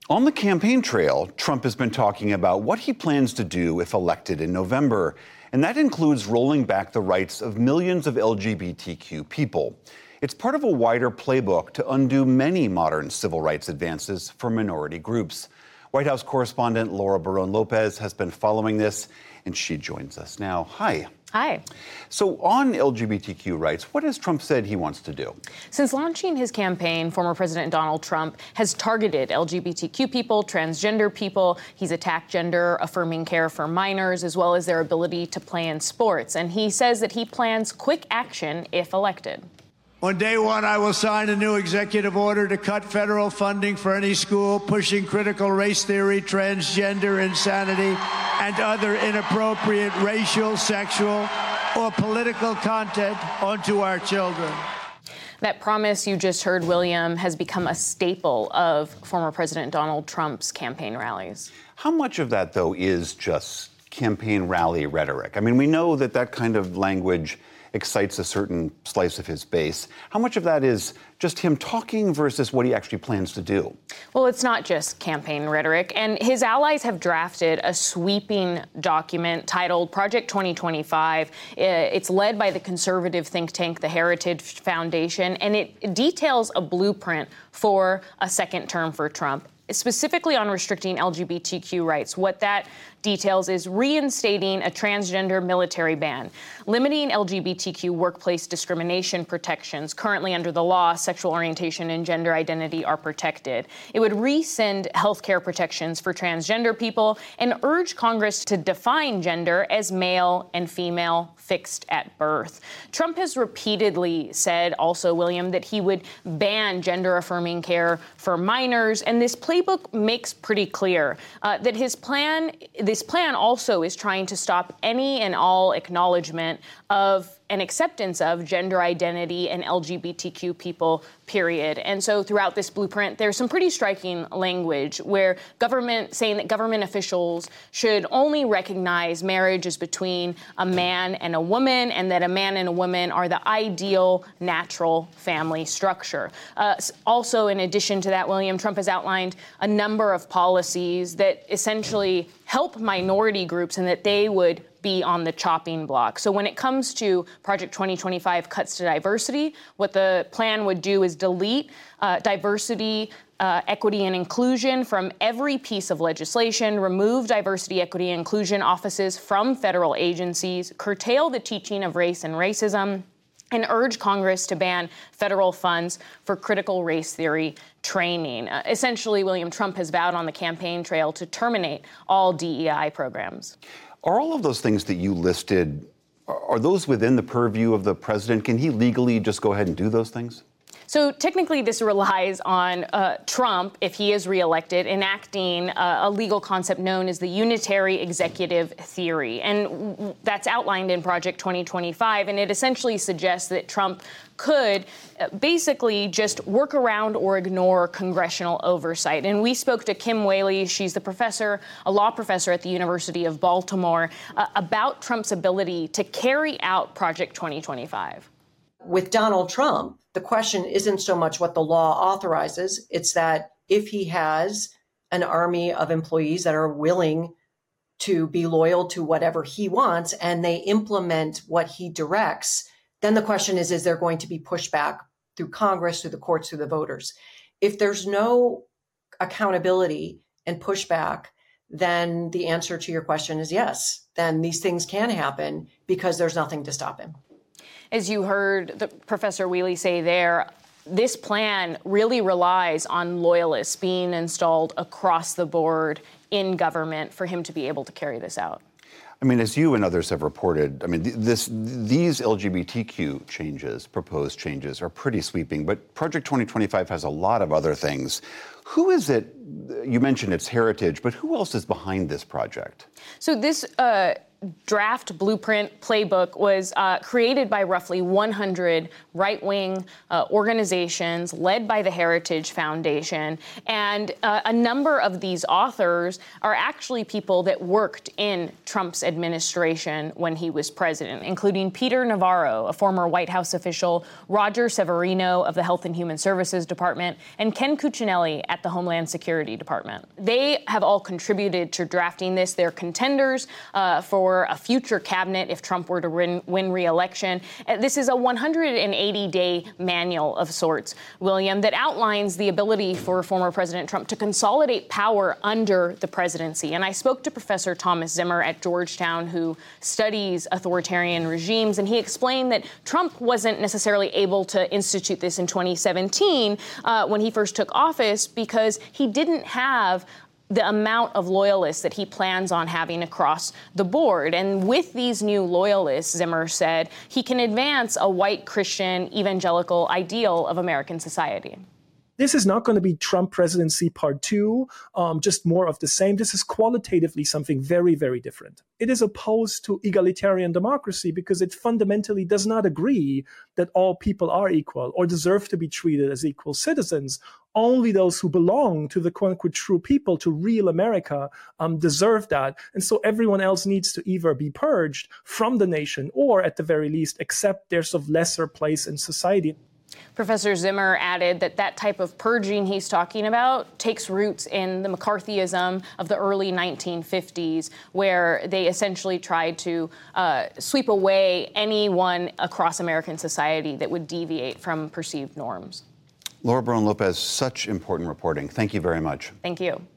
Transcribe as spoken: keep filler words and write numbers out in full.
On the campaign trail, Trump has been talking about what he plans to do if elected in November. And that includes rolling back the rights of millions of L G B T Q people. It's part of a wider playbook to undo many modern civil rights advances for minority groups. White House correspondent Laura Barron-Lopez has been following this, and she joins us now. Hi. Hi. So on L G B T Q rights, what has Trump said he wants to do? Since launching his campaign, former President Donald Trump has targeted L G B T Q people, transgender people. He's attacked gender-affirming care for minors, as well as their ability to play in sports. And he says that he plans quick action if elected. On day one, I will sign a new executive order to cut federal funding for any school pushing critical race theory, transgender insanity, and other inappropriate racial, sexual, or political content onto our children. That promise you just heard, William, has become a staple of former President Donald Trump's campaign rallies. How much of that, though, is just campaign rally rhetoric? I mean, we know that that kind of language excites a certain slice of his base. How much of that is just him talking versus what he actually plans to do? Well, it's not just campaign rhetoric, and his allies have drafted a sweeping document titled Project twenty twenty-five. It's led by the conservative think tank, the Heritage Foundation, and it details a blueprint for a second term for Trump, specifically on restricting L G B T Q rights. What that details is reinstating a transgender military ban, limiting L G B T Q workplace discrimination protections. Currently under the law, sexual orientation and gender identity are protected. It would rescind health care protections for transgender people and urge Congress to define gender as male and female fixed at birth. Trump has repeatedly said also, William, that he would ban gender-affirming care for minors, and this playbook makes pretty clear uh, that his plan, this plan also is trying to stop any and all acknowledgement of and acceptance of gender identity and L G B T Q people, period. And so throughout this blueprint, there's some pretty striking language where government saying that government officials should only recognize marriage as between a man and a woman, and that a man and a woman are the ideal natural family structure. Uh, also, in addition to that, William, Trump has outlined a number of policies that essentially help minority groups and that they would be on the chopping block. So when it comes to Project twenty twenty-five cuts to diversity, what the plan would do is delete uh, diversity, uh, equity, and inclusion from every piece of legislation, remove diversity, equity, and inclusion offices from federal agencies, curtail the teaching of race and racism, and urge Congress to ban federal funds for critical race theory training. Uh, essentially, William, Trump has vowed on the campaign trail to terminate all D E I programs. Are all of those things that you listed, are those within the purview of the president? Can he legally just go ahead and do those things? So technically, this relies on uh, Trump, if he is reelected, enacting uh, a legal concept known as the unitary executive theory. And w- that's outlined in Project twenty twenty-five. And it essentially suggests that Trump could uh, basically just work around or ignore congressional oversight. And we spoke to Kim Whaley. She's the professor, a law professor at the University of Baltimore, uh, about Trump's ability to carry out Project twenty twenty-five. With Donald Trump, the question isn't so much what the law authorizes. It's that if he has an army of employees that are willing to be loyal to whatever he wants and they implement what he directs, then the question is, is there going to be pushback through Congress, through the courts, through the voters? If there's no accountability and pushback, then the answer to your question is yes. Then these things can happen because there's nothing to stop him. As you heard the Professor Whaley say there, this plan really relies on loyalists being installed across the board in government for him to be able to carry this out. I mean, as you and others have reported, I mean, this, these L G B T Q changes, proposed changes, are pretty sweeping, but Project twenty twenty-five has a lot of other things. Who is it? You mentioned it's Heritage, but who else is behind this project? So this uh, draft blueprint playbook was uh, created by roughly one hundred right-wing uh, organizations led by the Heritage Foundation. And uh, a number of these authors are actually people that worked in Trump's administration when he was president, including Peter Navarro, a former White House official, Roger Severino of the Health and Human Services Department, and Ken Cuccinelli at the Homeland Security Department. They have all contributed to drafting this. They're contenders uh, for a future cabinet if Trump were to win, win re-election. Uh, this is a one hundred eighty day manual of sorts, William, that outlines the ability for former President Trump to consolidate power under the presidency. And I spoke to Professor Thomas Zimmer at Georgetown, who studies authoritarian regimes, and he explained that Trump wasn't necessarily able to institute this in twenty seventeen uh, when he first took office because he didn't have the amount of loyalists that he plans on having across the board. And with these new loyalists, Zimmer said, he can advance a white Christian evangelical ideal of American society. This is not going to be Trump presidency part two, um, just more of the same. This is qualitatively something very, very different. It is opposed to egalitarian democracy because it fundamentally does not agree that all people are equal or deserve to be treated as equal citizens. Only those who belong to the quote-unquote true people, to real America, um, deserve that. And so everyone else needs to either be purged from the nation or, at the very least, accept their sort of lesser place in society. Professor Zimmer added that that type of purging he's talking about takes roots in the McCarthyism of the early nineteen fifties, where they essentially tried to uh, sweep away anyone across American society that would deviate from perceived norms. Laura Barone Lopez, such important reporting. Thank you very much. Thank you.